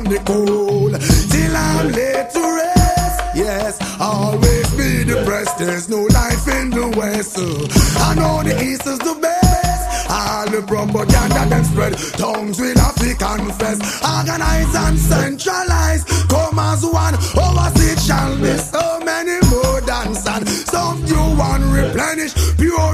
from the cold till I'm laid to rest. Yes, always be depressed. There's no life in the West. I know the East is the best. All the propaganda them spread. Tongues will have to confess. Organize and centralize. Come as one. Overseas shall be so many more than sand. Some new one replenish. Pure